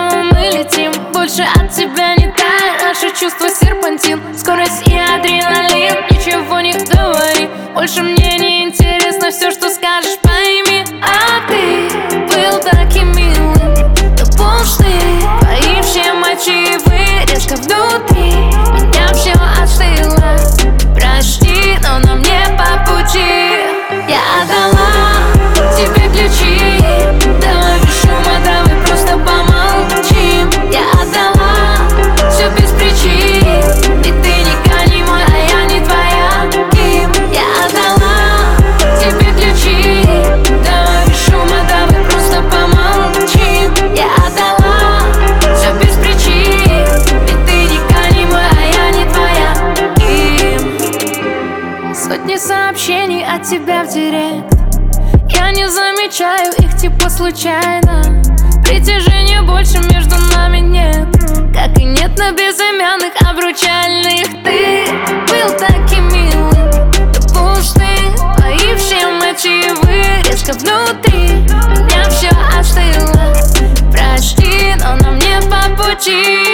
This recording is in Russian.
кому мы летим. Больше от тебя не тает, наши чувства серпантин, скорость и адреналин. Ничего не говори, больше мне не интересно все, что скажешь, пойми. А ты был таким милым, но пустым. Твои все мотивы резко внутри, меня все остыло. Прости, но нам не по пути. Я отдала тебе ключи, давай без шума, давай просто помолчим. Я отдала все без причин, ведь ты никогда не мой, а я не твоя. Я отдала тебе ключи, давай без шума, давай просто помолчим. Я отдала все без причин, ведь ты никогда не мой, а я не твоя. Сотни сообщений от тебя в директ, я не замечаю их типа случайно. Притяжения больше между нами нет, как и нет на безымянных обручальных. Ты был таким милым, но пустым. Твои все мотивы резко внутри, меня все остыло. Прости, но нам не по пути.